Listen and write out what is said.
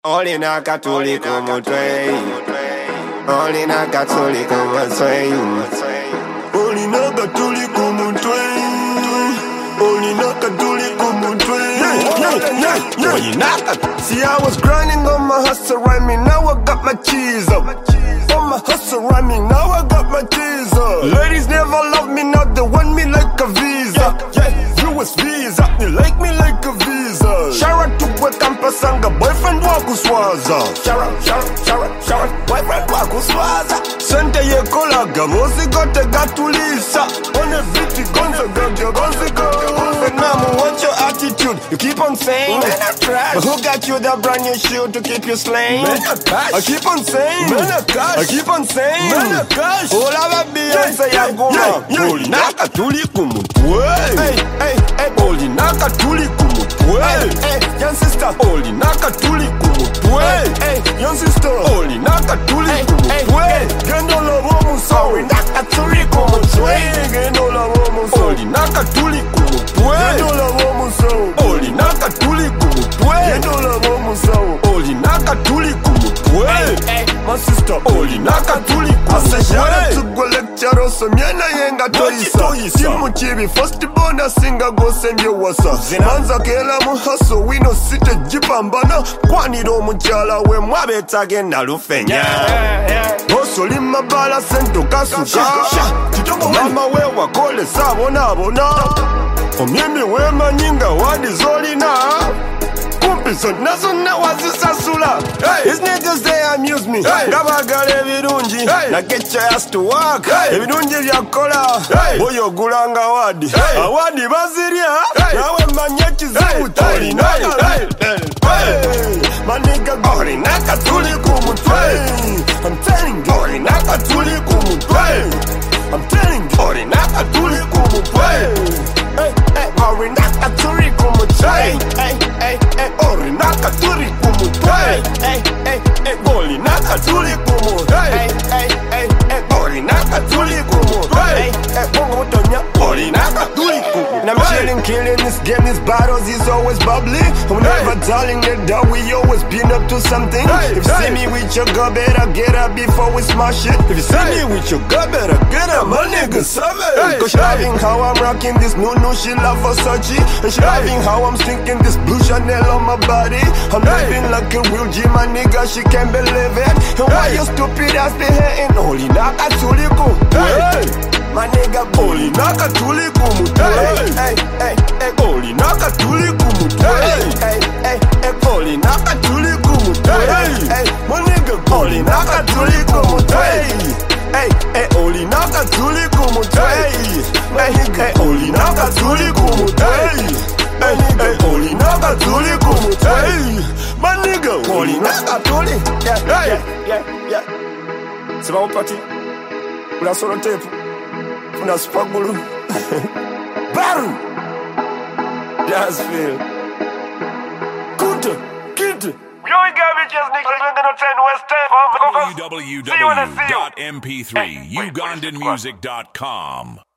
Olina katuli kumutwe, Olina katuli kumutwe, Olina katuli kumutwe, Olina katuli kumutwe. See, I was grinding on my hustle rhyming, now I got my cheese up. On my hustle rhyming, now I got my cheese up. Ladies never love me, now they want me like a visa. US visa, they like me like a visa. Shout to Wekampasanga, boyfriend wakuswaza. Shout, boyfriend wakuswaza. Sente ye kola gamosi gote gatulisa. On a biti gonzo go. Now want your attitude, you keep on saying man, I trash. But who got you that brand new shoe to keep you slaying? I keep on saying I keep on saying all of a Beyonce yaguma. Oli naka tuli kumutwe. Hey, oli naka tuli kumutwe. Hey, young sister, oli naka tuli kumutwe. Hey, young sister, oli naka tuli kumutwe. Gendola womu so, oli naka tuli kumutwe. Gendola womu so, oli naka tuli kumutwe. Gendola womu so, oli naka tuli kumutwe. Gendola womu so, oli naka tuli kumutwe. Hey, my sister, oli naka tuli kumutwe. Asashara tugo lecture so myena yenga toyisa. Timu chibi first bona singa go sembye wasa. Manza kela muhaso wino site jipambana. Kwaniro muchala we mwabeta genda lufenya. Boso lima bala sento kasuka. Mama we wakole sabona. Omyemi we manyinga wadi zolina. Kumpiso nazuna wazisasula. These niggas they amuse me. Gabagale virunji. Na get your ass to work. Virunji vyakola. Boyo gulanga wadi. Awadi baziria. Nawe manyechi zimuta. Maniga gori naka tuli kumutwe. I'm telling gori naka tuli kumutwe. I'm telling gori naka tuli kumutwe. Ori naka tuli kumutwe. Ori naka tuli kumutwe. Ori naka tuli kumutwe. Ori naka tuli kumutwe. Bongo tonya. Ori naka tuli kumutwe. And I'm chilling, killing this game, these battles is always bubbly. I'm never telling you that we always been up to something. If you see me with your girl, better get up before we smash it. If you see me with your girl, better get up, my nigga, savage. Cause she loving how I'm rocking this new she love Versace. And she loving how I'm stinking this blue Chanel on my body. I'm living like a real G, my nigga, she can't believe it. And why you stupid ass be hating? Oli naka tuli kumutwe. My nigga, oli naka tuli kumutwe. Oli naka tuli kumutwe. Oli naka tuli kumutwe. My nigga, oli naka tuli kumutwe. Oli naka tuli kumutwe. Oli naka tuli kumutwe. Oli naka tuli kumutwe. My nigga, oli naka tuli. Yeah. Seba upati. Una solo tape. Una spagulu. Baru. Just feel. Good. Yo, bitches, niggas, we're gonna turn West End. www.mp3ugandanmusic.com